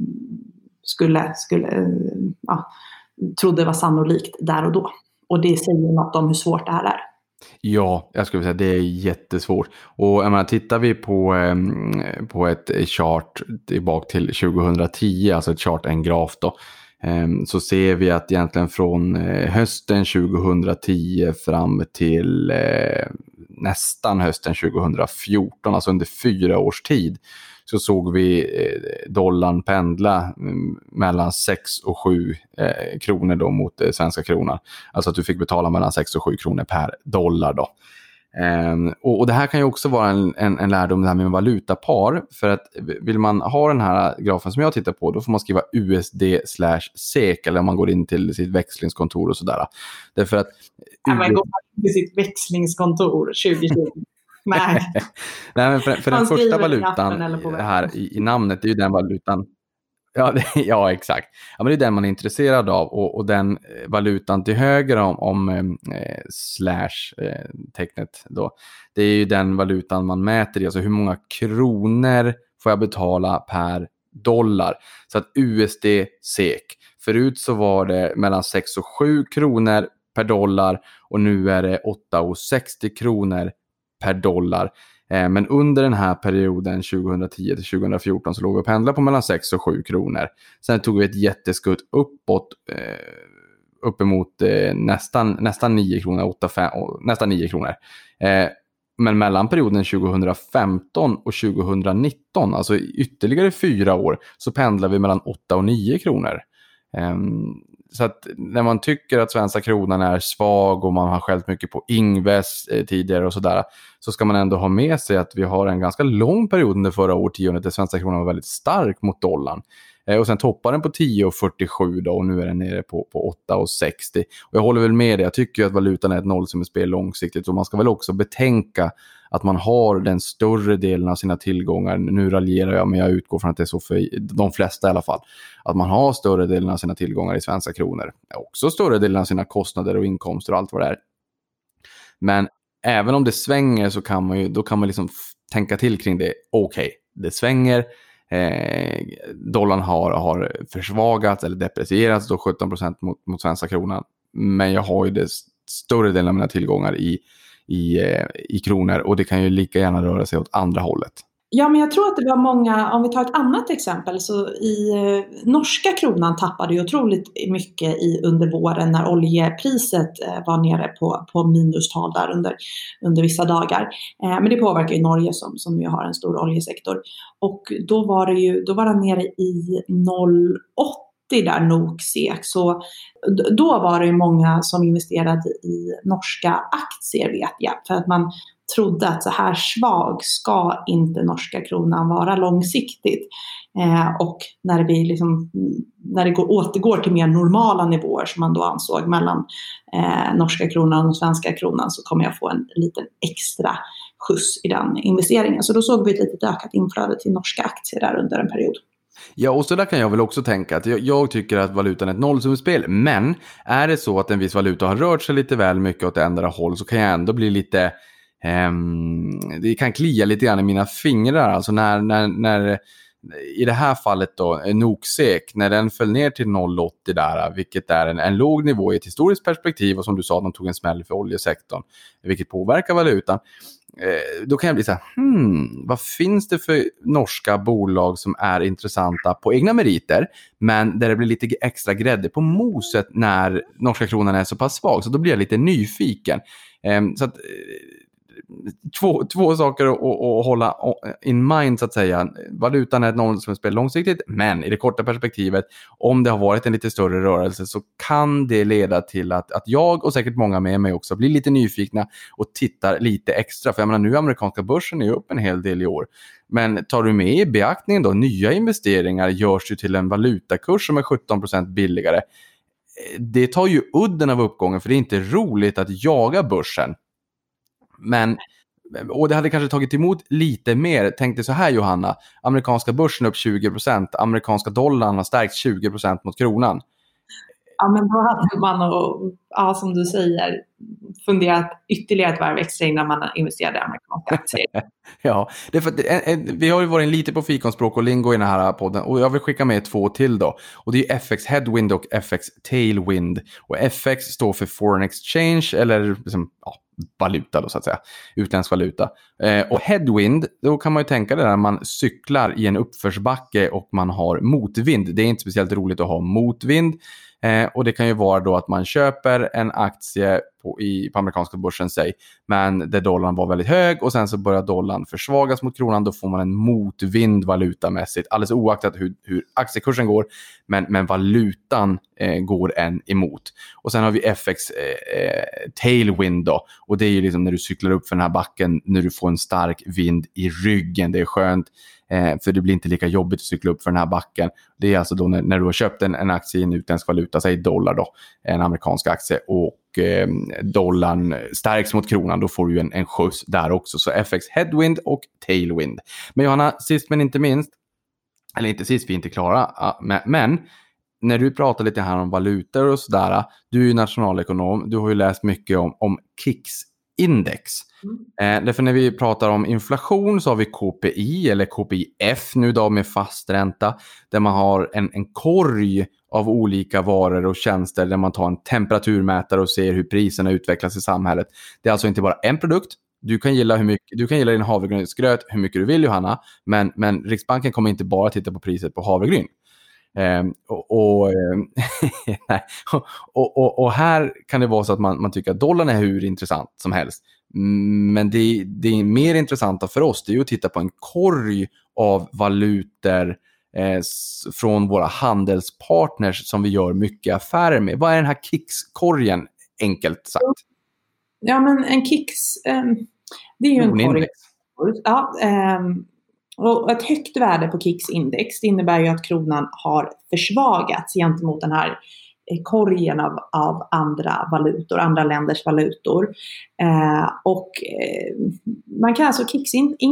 Speaker 1: skulle, skulle ja, trodde var sannolikt där och då. Och det säger något om hur svårt det här är.
Speaker 2: Ja, jag skulle säga det är jättesvårt. Och jag menar, tittar vi på, eh, på ett chart tillbaka till tjugohundratio, alltså ett chart, en graf då, eh, så ser vi att egentligen från eh, hösten tjugohundratio fram till eh, nästan hösten tjugohundrafjorton, alltså under fyra års tid, så såg vi eh, dollarn pendla mm, mellan sex och sju eh, kronor då mot eh, svenska kronan. Alltså att du fick betala mellan sex och sju kronor per dollar då. Eh, och, och det här kan ju också vara en, en, en lärdom det här med valutapar. För att vill man ha den här grafen som jag tittar på, då får man skriva U S D slash S E K eller om man går in till sitt växlingskontor och sådär. Därför att...
Speaker 1: Ja, man går till sitt växlingskontor tjugo tjugo. Nej.
Speaker 2: Nej, men för, för den första valutan här i, i namnet, det är ju den valutan. Ja, det, ja exakt. Ja, men det är den man är intresserad av. Och, och den valutan till höger om, om eh, slash eh, tecknet då, det är ju den valutan man mäter i. Alltså hur många kronor får jag betala per dollar. Så att U S D S E K. Förut så var det mellan sex och sju kronor per dollar. Och nu är det åtta och sextio kronor per dollar. Eh, men under den här perioden tjugohundratio till tjugohundrafjorton så låg vi och pendlade på mellan sex och sju kronor. Sen tog vi ett jätteskutt uppåt eh, uppemot eh, nästan, nästan nio kronor, åtta, fem, nästan nio kronor. Eh, men mellan perioden tjugohundrafemton och tjugohundranitton, alltså ytterligare fyra år, så pendlar vi mellan åtta och nio kronor. Eh, Så att när man tycker att svenska kronan är svag och man har skällt mycket på Ingves eh, tidigare och sådär, så ska man ändå ha med sig att vi har en ganska lång period under förra årtiondet där svenska kronan var väldigt stark mot dollarn. Eh, och sen toppar den på tio och fyrtiosju då, och nu är den nere på, på åtta och sextio. Och jag håller väl med det, jag tycker att valutan är ett nollsummespel långsiktigt, och man ska väl också betänka att man har den större delen av sina tillgångar, nu raljerar jag men jag utgår från att det är så för de flesta i alla fall, att man har större delen av sina tillgångar i svenska kronor, också större delen av sina kostnader och inkomster och allt vad det är. Men även om det svänger så kan man ju, då kan man liksom f- tänka till kring det. Okej, okay, det svänger, eh, dollarn har, har försvagats eller deprecierats då sjutton procent mot, mot svenska kronan, men jag har ju det större delen av mina tillgångar i I, i kronor, och det kan ju lika gärna röra sig åt andra hållet.
Speaker 1: Ja, men jag tror att det var många, om vi tar ett annat exempel, så i eh, norska kronan tappade ju otroligt mycket i under våren när oljepriset eh, var nere på, på minustal där under, under vissa dagar. Eh, men det påverkar ju Norge som, som ju har en stor oljesektor. Och då var det ju, då var den nere i noll komma åtta där N O K S E K, så då var det ju många som investerade i norska aktier, vet jag, för att man trodde att så här svag ska inte norska kronan vara långsiktigt, eh, och när det blir liksom, när det går, återgår till mer normala nivåer som man då ansåg mellan eh, norska kronan och svenska kronan, så kommer jag få en liten extra skjuts i den investeringen. Så då såg vi ett litet ökat inflöde till norska aktier där under en period.
Speaker 2: Ja, och så där kan jag väl också tänka att jag, jag tycker att valutan är ett nollsummespel, men är det så att en viss valuta har rört sig lite väl mycket åt ändra håll, så kan jag ändå bli lite um, det kan klia lite grann i mina fingrar, alltså när, när, när i det här fallet då N O K S E K, när den föll ner till noll komma åttio där, vilket är en, en låg nivå i ett historiskt perspektiv, och som du sa, de tog en smäll för oljesektorn, vilket påverkar valutan. Då kan jag bli så här, hmm, vad finns det för norska bolag som är intressanta på egna meriter, men där det blir lite extra grädde på moset när norska kronan är så pass svag, så då blir jag lite nyfiken. Så att två, två saker att, att hålla in mind så att säga. Valutan är något som spelar långsiktigt, men i det korta perspektivet, om det har varit en lite större rörelse så kan det leda till att, att jag och säkert många med mig också blir lite nyfikna och tittar lite extra. För jag menar, nu amerikanska börsen är upp en hel del i år. Men tar du med i beaktningen då, nya investeringar görs ju till en valutakurs som är sjutton procent billigare. Det tar ju udden av uppgången, för det är inte roligt att jaga börsen. Men, och det hade kanske tagit emot lite mer. Tänk dig så här, Johanna. Amerikanska börsen upp tjugo procent. Amerikanska dollarn har stärkt tjugo procent mot kronan.
Speaker 1: Ja, men då hade man, och, ja, som du säger, funderat ytterligare ett varv extra innan man investerade i amerikanska aktier.
Speaker 2: Ja, det är för att, vi har ju varit lite på fikonspråk och lingo i den här podden, och jag vill skicka med två till då. Och det är F X Headwind och F X Tailwind. Och F X står för Foreign Exchange, eller liksom, ja, valuta då så att säga, utländsk valuta. Eh, och headwind, då kan man ju tänka det där man cyklar i en uppförsbacke och man har motvind. Det är inte speciellt roligt att ha motvind. Eh, och det kan ju vara då att man köper en aktie på, i, på amerikanska börsen, säg, men där dollarn var väldigt hög och sen så börjar dollarn försvagas mot kronan, då får man en motvind valutamässigt, alldeles oaktat hur, hur aktiekursen går, men, men valutan eh, går en emot. Och sen har vi F X eh, tailwind då, och det är ju liksom när du cyklar upp för den här backen, när du får en stark vind i ryggen. Det är skönt. Eh, för det blir inte lika jobbigt att cykla upp för den här backen. Det är alltså då när, när du har köpt en, en aktie i en utländsk valuta, säg dollar då, en amerikansk aktie, och eh, dollarn stärks mot kronan, då får du en, en skjuts där också. Så F X headwind och tailwind. Men Johanna, sist men inte minst, eller inte sist, vi är inte klara, men, men när du pratar lite här om valutor och sådär, du är ju nationalekonom, du har ju läst mycket om, om K I X-index. Mm. Eh, därför när vi pratar om inflation så har vi K P I eller K P I F nu då med fast ränta, där man har en, en korg av olika varor och tjänster där man tar en temperaturmätare och ser hur priserna utvecklas i samhället. Det är alltså inte bara en produkt. Du kan gilla hur mycket, du kan gilla din havregrynsgröt hur mycket du vill, Johanna, men, men Riksbanken kommer inte bara titta på priset på havregryn. Eh, och, och, nej. och, och, och här kan det vara så att man, man tycker att dollarn är hur intressant som helst. Men det, det är mer intressanta för oss, det är ju att titta på en korg av valutor eh, från våra handelspartners som vi gör mycket affärer med. Vad är den här K I X-korgen, enkelt sagt?
Speaker 1: Ja, men en K I X, eh, det är ju en korg. Ja, eh, och ett högt värde på K I X-index, det innebär ju att kronan har försvagats gentemot den här korgen av, av andra valutor, andra länders valutor. Eh, och eh, man kan alltså, K I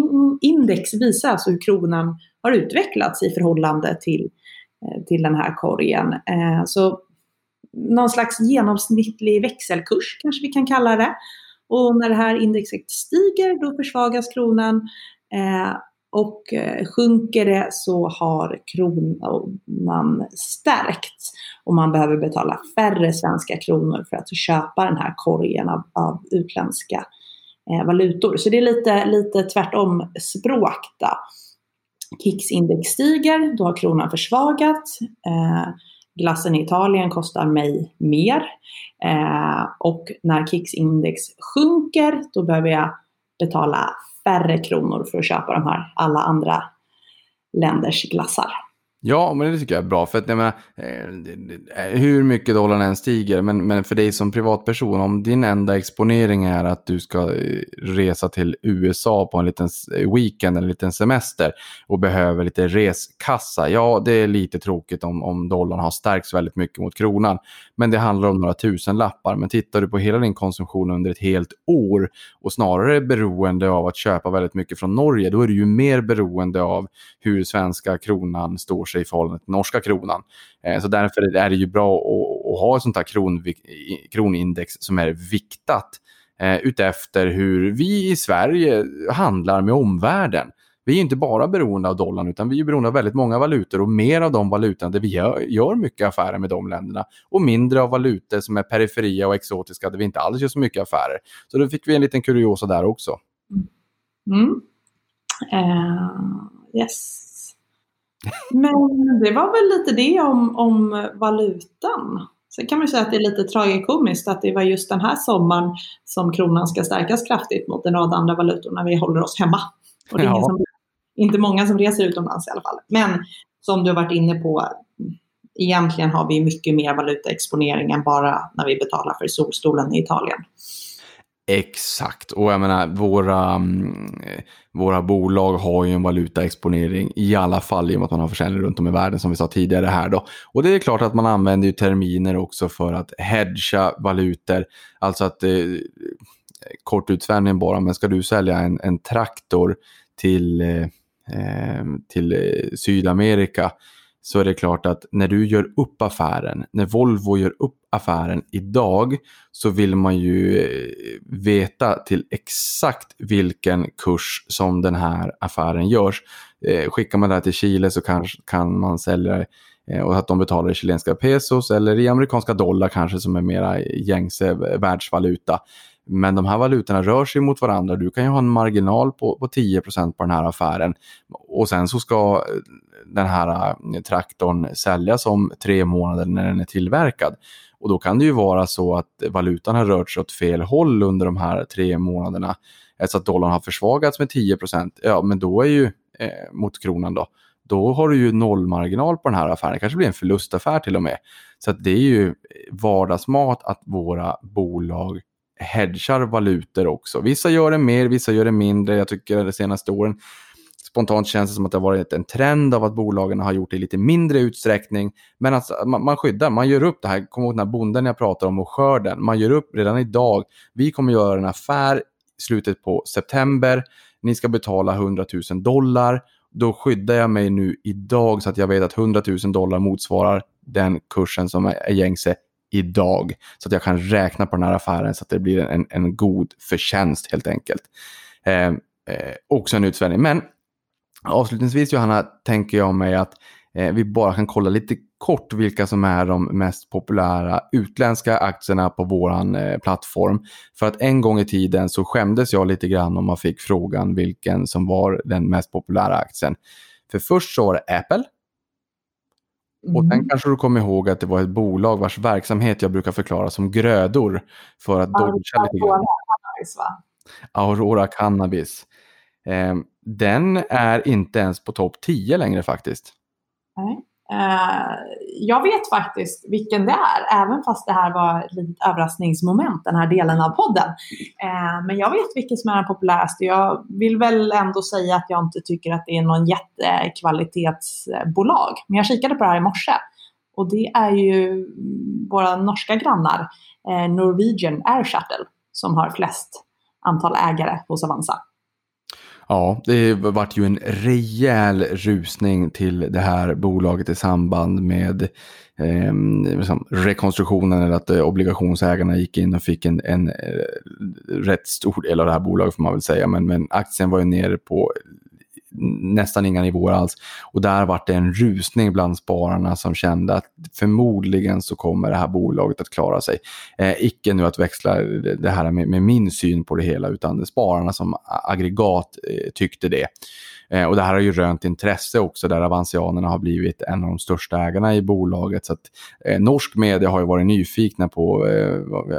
Speaker 1: X-index visar alltså hur kronan har utvecklats i förhållande till, eh, till den här korgen. Eh, så någon slags genomsnittlig växelkurs kanske vi kan kalla det. Och när det här indexet stiger, då försvagas kronan. Eh, Och sjunker det så har kronan stärkts och man behöver betala färre svenska kronor för att köpa den här korgen av, av utländska eh, valutor. Så det är lite, lite tvärtom språk då. K I X-index stiger, då har kronan försvagats. Eh, glassen i Italien kostar mig mer. Eh, och när K I X-index sjunker, då behöver jag betala färre kronor för att köpa de här alla andra länders glassar.
Speaker 2: Ja, men det tycker jag är bra. För att jag menar, hur mycket dollarn än stiger, men, men för dig som privatperson, om din enda exponering är att du ska resa till U S A på en liten weekend, en liten semester och behöver lite reskassa, ja, det är lite tråkigt om, om dollarn har stärkts väldigt mycket mot kronan. Men det handlar om några tusen lappar. Men tittar du på hela din konsumtion under ett helt år och snarare är beroende av att köpa väldigt mycket från Norge, då är du ju mer beroende av hur svenska kronan står sig i förhållande till norska kronan. Eh, så därför är det ju bra att, att ha ett sånt här kron, kronindex som är viktat eh, utefter hur vi i Sverige handlar med omvärlden. Vi är inte bara beroende av dollarn, utan vi är beroende av väldigt många valutor och mer av de valutorna där vi gör, gör mycket affärer med de länderna och mindre av valutor som är periferia och exotiska där vi inte alls gör så mycket affärer. Så då fick vi en liten kuriosa där också.
Speaker 1: Mm. Uh, yes. Men det var väl lite det om, om valutan. Sen kan man säga att det är lite tragikomiskt att det var just den här sommaren som kronan ska stärkas kraftigt mot en rad andra valutor när vi håller oss hemma. Och det är
Speaker 2: Ja.
Speaker 1: ingen som, inte många som reser utomlands i alla fall. Men som du har varit inne på, egentligen har vi mycket mer valutaexponering än bara när vi betalar för solstolen i Italien.
Speaker 2: Exakt, och jag menar våra, våra bolag har ju en valutaexponering i alla fall i och med att man har försäljning runt om i världen som vi sa tidigare här då. Och det är klart att man använder ju terminer också för att hedga valutor, alltså att eh, kort utsvängning bara, men ska du sälja en, en traktor till, eh, till Sydamerika så är det klart att när du gör upp affären, när Volvo gör upp affären idag så vill man ju veta till exakt vilken kurs som den här affären görs. Eh, skickar man det här till Chile så kan, kan man sälja eh, och att de betalar i chilenska pesos eller i amerikanska dollar kanske som är mera gängse världsvaluta. Men de här valutorna rör sig mot varandra. Du kan ju ha en marginal på, på tio procent på den här affären. Och sen så ska den här traktorn säljas om tre månader när den är tillverkad. Och då kan det ju vara så att valutan har rört sig åt fel håll under de här tre månaderna. Så att dollarn har försvagats med tio procent. Ja, men då är ju eh, mot kronan då. Då har du ju nollmarginal på den här affären. Det kanske blir en förlustaffär till och med. Så att det är ju vardagsmat att våra bolag hedgar valutor också. Vissa gör det mer, vissa gör det mindre. Jag tycker de senaste åren spontant känns det som att det har varit en trend av att bolagen har gjort det i lite mindre utsträckning. Men att man, man skyddar, man gör upp det här. Kom ihåg den här bonden jag pratar om och skörden. Man gör upp redan idag. Vi kommer göra en affär i slutet på september. Ni ska betala hundratusen dollar. Då skyddar jag mig nu idag så att jag vet att hundratusen dollar motsvarar den kursen som är gängse idag. Så att jag kan räkna på den här affären så att det blir en, en god förtjänst helt enkelt. Eh, eh, också en utsvängning. Men avslutningsvis Johanna tänker jag mig att eh, vi bara kan kolla lite kort vilka som är de mest populära utländska aktierna på våran eh, plattform. För att en gång i tiden så skämdes jag lite grann om man fick frågan vilken som var den mest populära aktien. För först så var det Apple. Mm. Och sen kanske du kommer ihåg att det var ett bolag vars verksamhet jag brukar förklara som grödor för att dodga lite grann.
Speaker 1: Cannabis, va?
Speaker 2: Aurora Cannabis. Eh, den är inte ens på topp tio längre faktiskt.
Speaker 1: Nej. Uh, jag vet faktiskt vilken det är, även fast det här var ett litet överraskningsmoment, den här delen av podden. Uh, men jag vet vilken som är den populäraste. Jag vill väl ändå säga att jag inte tycker att det är någon jättekvalitetsbolag. Men jag kikade på det här i morse. Och det är ju våra norska grannar, uh, Norwegian Air Shuttle, som har flest antal ägare hos Avanza.
Speaker 2: Ja, det varit ju en rejäl rusning till det här bolaget i samband med eh, liksom rekonstruktionen, eller att eh, obligationsägarna gick in och fick en, en eh, rätt stor del av det här bolaget får man väl säga. Men, men aktien var ju nere på nästan inga nivåer alls. Och där var det en rusning bland spararna som kände att förmodligen så kommer det här bolaget att klara sig. Eh, icke nu att växla det här med, med min syn på det hela, utan det spararna som aggregat eh, tyckte det. Eh, och det här har ju rönt intresse också, där Avanzianerna har blivit en av de största ägarna i bolaget. Så att eh, norsk media har ju varit nyfikna på, eh,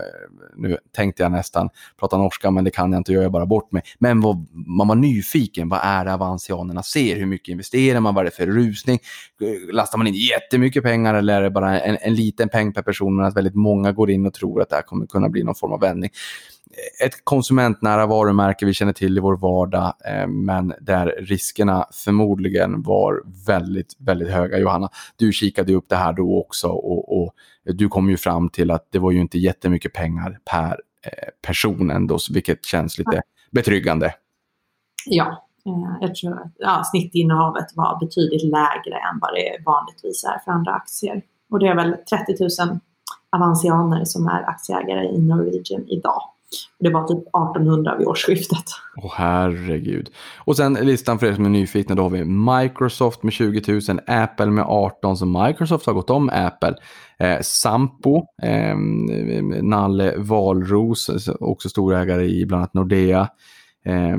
Speaker 2: nu tänkte jag nästan prata norska, men det kan jag inte, göra bara bort mig. Men vad, man var nyfiken, vad är det Avanzianerna ser? Hur mycket investerar man? Vad är det för rusning? Lastar man in jättemycket pengar eller är det bara en, en liten peng per person, men att väldigt många går in och tror att det här kommer kunna bli någon form av vändning? Ett konsumentnära varumärke vi känner till i vår vardag, eh, men där riskerna förmodligen var väldigt, väldigt höga. Johanna, du kikade upp det här då också och, och du kom ju fram till att det var ju inte jättemycket pengar per eh, person ändå, vilket känns lite betryggande.
Speaker 1: Ja, eh, jag tror att ja, snittinnehavet var betydligt lägre än vad det vanligtvis är för andra aktier. Och det är väl trettio tusen Avanzianer som är aktieägare i Norwegian idag. Det var typ artonhundra vid årsskiftet.
Speaker 2: Åh herregud. Och sen listan för er som är nyfikna, då har vi Microsoft med tjugo tusen, Apple med arton, så Microsoft har gått om Apple. Eh, Sampo, eh, Nalle Valros, också storägare i bland annat Nordea. Eh,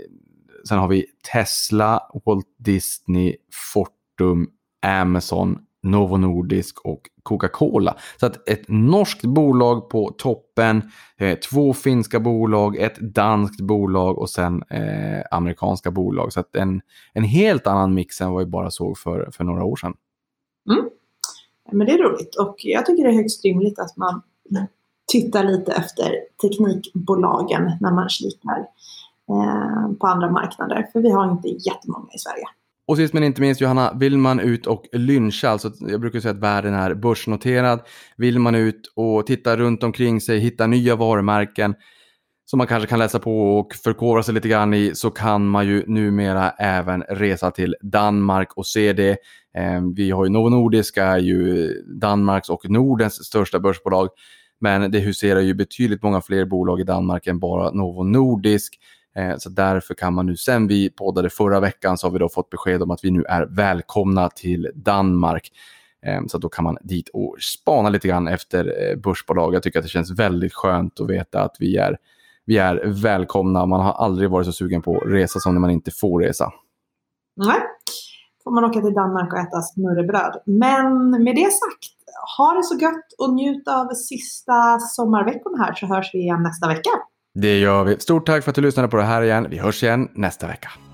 Speaker 2: sen har vi Tesla, Walt Disney, Fortum, Amazon, Novo Nordisk och Coca-Cola. Så att ett norskt bolag på toppen, eh, två finska bolag, ett danskt bolag och sen eh, amerikanska bolag. Så att en, en helt annan mix än vad vi bara såg för, för några år sedan.
Speaker 1: Mm. Men det är roligt och jag tycker det är högst rimligt att man tittar lite efter teknikbolagen när man kikar eh, på andra marknader. För vi har inte jättemånga i Sverige.
Speaker 2: Och sist men inte minst, Johanna, vill man ut och lyncha, alltså jag brukar säga att världen är börsnoterad, vill man ut och titta runt omkring sig, hitta nya varumärken som man kanske kan läsa på och förkovra sig lite grann i, så kan man ju numera även resa till Danmark och se det. Eh, vi har ju Novo Nordisk, är ju Danmarks och Nordens största börsbolag, men det huserar ju betydligt många fler bolag i Danmark än bara Novo Nordisk. Så därför kan man nu, sen vi poddade förra veckan, så har vi då fått besked om att vi nu är välkomna till Danmark. Så då kan man dit och spana lite grann efter börsbolag. Jag tycker att det känns väldigt skönt att veta att vi är, vi är välkomna. Man har aldrig varit så sugen på att resa som när man inte får resa.
Speaker 1: Nej, får man åka till Danmark och äta smörrebröd. Men med det sagt, ha det så gött och njut av sista sommarveckan här, så hörs vi igen nästa vecka.
Speaker 2: Det gör vi. Stort tack för att du lyssnade på det här igen. Vi hörs igen nästa vecka.